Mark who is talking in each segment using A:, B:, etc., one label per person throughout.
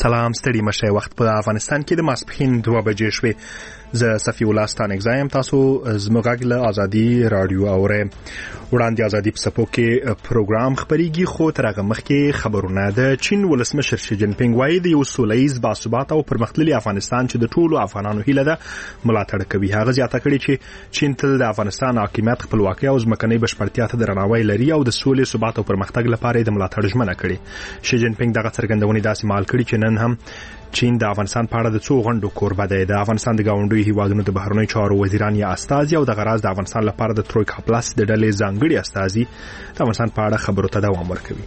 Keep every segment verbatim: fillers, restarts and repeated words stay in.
A: سلام ستړي مشه. وخت په افغانستان کې د ماسپښین دوه بجې شوې. زه صفی الله ستانګزای یم. تاسو زموږ له ازادي رادیو اورئ. وړاندې ازادي په سپو کې پروګرام خبريږي، خو تر هغه مخکې خبرونه. د چین ولسمشر شي جین پینګ وایي د یو سولهییز باثبات او پرمختللي افغانستان چې د ټولو افغانانو هیله ده ملاتړ کوي. هغه زیاته کړې چې چین تل د افغانستان حاکمیت، خپلواکي او ځمکنۍ بشپړتیا ته درناوی لري او د سولې، ثبات او پرمختګ لپاره د ملاتړ ژمنه کړې. شي جین پینګ دغه څرګندونې داسې مال کړي چې نن هم چین د افغانستان په اړه د څو غونډو کوربه دی. د افغانستان د ګاونډیو هیوادونو د بهرنیو چارو وزیران یا استازي او د غراز د افغانستان لپاره د ترویکا پلس د ډلې ځانګړي استازي د افغانستان په اړه خبرو ته دوام ورکوي.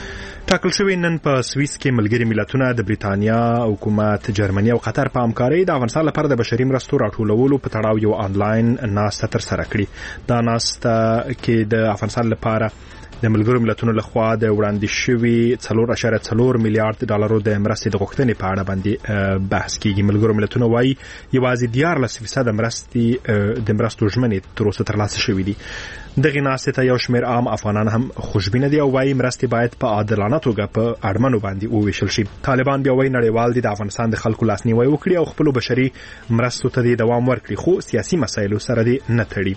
A: ټاکل شوی نن په سویس کې ملګري ملتونه د بریتانیا حکومت، جرمني او قطر په همکارۍ د افغانستان لپاره د بشري مرستو راټولولو په تړاو یو آنلاین ناسته ترسره کړې. دا ناسته کې د افغانستان لپاره د ملګرو ملتونو لخوا د وړاندې شوی څلور اعشاریه څلور میلیارډ ډالرو د مرستې د غوښتنې په اړه باندې بحث کیږي. ملګرو ملتونو وايي یوازې دیارلس فیصد مرستې د مرستو ژمنې تر اوسه ترلاسه شوې دي. دغه ناسته ته یو شمېر عام افغانان هم خوشبینه دي او وايي مرستې باید په عادلانه توګه په اړمنو باندې وویشل شي. طالبان بیا وايي نړیوال دي د افغانستان د خلکو لاسنیوي وکړي او خپل بشري مرستو ته دوام ورکړي، خو سیاسي مسایلو سره دي نه تړي.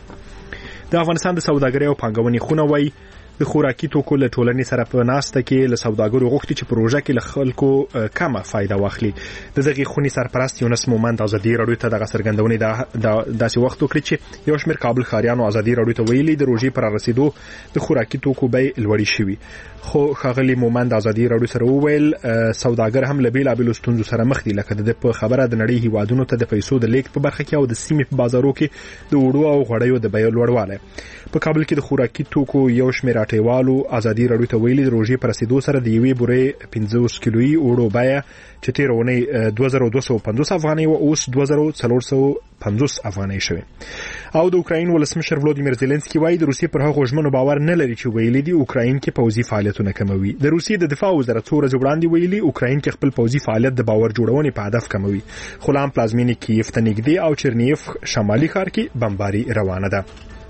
A: د افغانستان د سوداګرۍ او پانګونې خونه وايي د خوراکي توکو له ټولنې سره په ناسته کې له سوداګرو غوښتي چې پروژه کې له خلکو کمه فایده واخلي. د دغه خونې سرپرست یونس مومند ازادي رادیو ته دغه څرګندونې د داسې وخت وکړي چې یو شمېر کابل ښاریانو ازادي رادیو ته ویلي د روژې پر رسیدو د خوراکي توکو بیې لوړې شوي. خو ښاغلي مومند ازادي رادیو سره وویل سوداګر هم له بېلابېلو ستونزو سره مخ دي، لکه د په خبره د نړۍ هیوادونو ته د پیسو د لیږد په برخه کې او د سیمې په بازارو کې د وړو او غوړیو د بیو لوړوالی. په کابل کې د خوراکي توکو یو شمېر اټیوالو ازادي رادیو ته ویلي د روژې پر رسیدو سره د یوې بورې پنځوس کیلویي اوړو بیه چې تېره اونۍ دوه زره دوه سوه پنځوس افغانۍ وه اوس دوه زره څلور سوه پنځوس افغانۍ شوې. او د اوکراین ولسمشر ولودیمیر زيلنسکي وایي د روسیې پر هغو ژمنو باور نه لري چې ویلي دي اوکراین کې پوځي فعالیتونه کموي. د روسیې د دفاع وزارت څو ورځې وړاندې ویلي اوکراین کې خپل پوځي فعالیت د باور جوړونې په هدف کموي، خو لا هم پلازمینې کیف ته نږدې او چرنیف شمالي ښار کې بمباري روانه ده.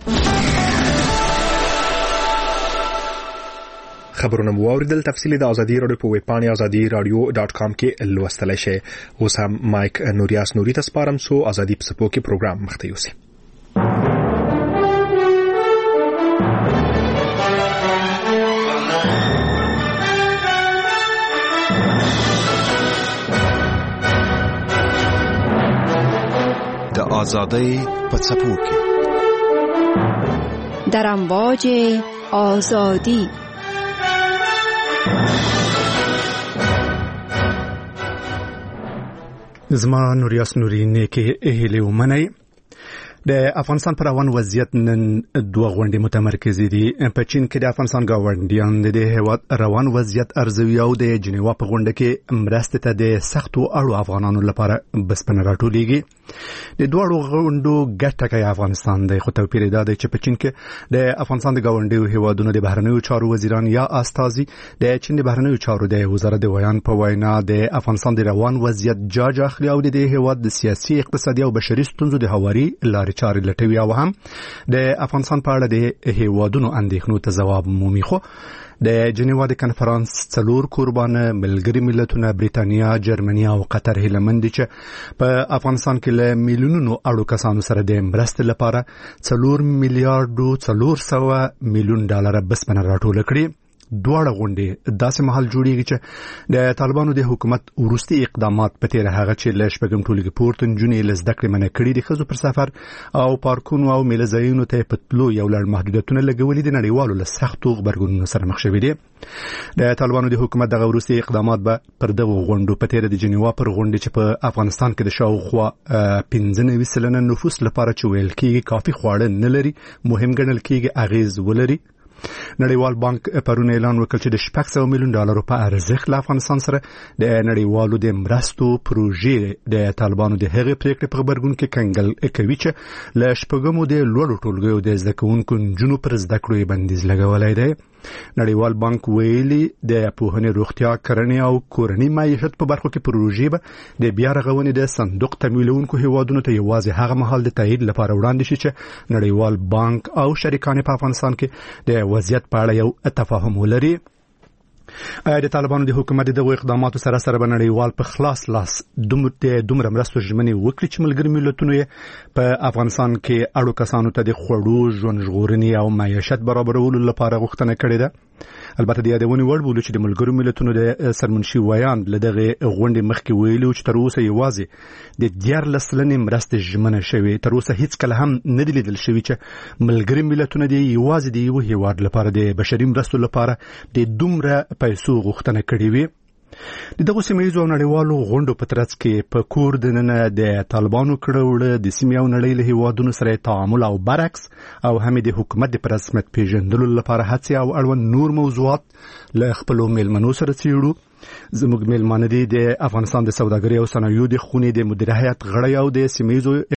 A: خبرونه مو اوریدل. تفصیلی د ازادي رادیو په ویب پاڼې ازادي رادیو ډاټ کام کې لوستلی شئ. اوس هم مایک نوریاس نوري ته سپارم څو ازادي په سپو کې پروګرام مخته یوسي.
B: د آزادۍ په څپو کې
C: در امواج آزادی.
D: زما نوریاس نوري نیکه هیله ومنئ. د افغانستان پر روان وضعیت نن دوه غونډې متمرکزې دي. په چین کې د افغانستان ګاونډیان د هیواد روان وضعیت ارزوي او د جنیوا په غونډه کې مرستې ته د سختو اړو افغانانو لپاره بسپنه راټولېږي. د دوه غونډو ګډ ټکی افغانستان دی، خو توپیر دا دی چې په چین کې د افغانستان د ګاونډیو هیوادونو د بهرنیو چارو وزیران یا استازي د چین د بهرنیو چارو د وزارت د ویان په وینا د افغانستان د روان وضعیت جاج اخلي او د هیواد د سیاسي، اقتصادي او بشري ستونزو د هواري لارې چارې لټوي او هم د افغانستان په اړه د هیوادونو اندېښنو ته ځواب مومي. خو د جنیوا د کنفرانس څلور قربانه ملګري ملتونه بریتانیا، جرمني او قطر هیله مند چې په افغانستان کې له میلیونونو اړو کسانو سره د مرستې لپاره څلور میلیارډ څلور سوه میلیون ډالر بسپنه راټول کړي. دواړه غونډې داسې مهال جوړیږي چې د طالبانو د حکومت وروستي اقدامات په تېره هغه چې له شپږم ټولګي پورته نجونې له زده کړې منع کړي، د ښځو پر سفر او پارکونو او میله ځایونو ته په تلو یو لړ محدودیتونه لګولي د نړیوالو له سختو غبرګونونو سره مخ شوي دي. د طالبانو د حکومت دغه وروستي اقدامات به پر دغو غونډو په تېره د جنیوا پر غونډې چې په افغانستان کې د شاوخوا پنځه نوي سلنه نفوس لپاره چې ویل کېږي کافي خواړه نه لري مهم ګڼل کېږي اغیز ولري. نړیوال بانک پرون اعلان وکړ چې د شپږ سوه میلیون ډالرو په ارزښت له افغانستان سره د نړیوالو د مرستو پروژې د طالبانو د هغې پریکړې په غبرګون کې کنګل کوي چې له شپږمو د لوړو ټولګیو د زده کوونکو نجونو پر زده کړو یې بندیز لګولی دی. نړیوال بانک ویلي د پوهنې، روغتیا، کرنې او کورنۍ معیشت په برخو کې پروژې به د بیا رغونې د صندوق تمویلونکو هیوادونو ته یوازې هغه مهال د تایید لپاره وړاندې شي چې نړیوال بانک او شریکان په افغانستان کې د وضعیت په اړه یو تفاهم ولري. د طالبانو د حکومت دغه اقداماتو سره سره بنړیوال په خلاص لاس دومره دومره مرستو ژمنې وکړي چې ملګری ملتونو په افغانستان کې اړو کسانو ته د خوړو ژوند ژغورنې او معیشت برابرولو لپاره غوښتنه کړې ده. البته د یادونې وړ بولو چې د ملګرو ملتونو د سرمنشي ویان له دغه غونډې مخکې ویلي چې تر اوسه یوازې د دیارلس سلنې مرستې ژمنه شوې، تر اوسه هیڅ کله هم نه دی لیدل شوی چې ملګري ملتونه د یوازې د یو هیواد لپاره د بشري مرستو لپاره د دومره پیسو غوښتنه کړې وي. د دغه سیمه‌ییزو او نړیوالو غونډو په ترڅ کې په کور دننه د طالبانو کړه د سیمې او نړۍ له هیوادونو سره تعامل او برعکس او هم د حکومت د رسمیت پیژندلو لپاره هڅې او اړوند نور موضوعات له خپلو میلمنو سره څیړو. زموږ میلمانه دي د افغانستان د سوداګرۍ او صنایعو د خونې د مدیره هیئت غړی او د سیمه‌ییزو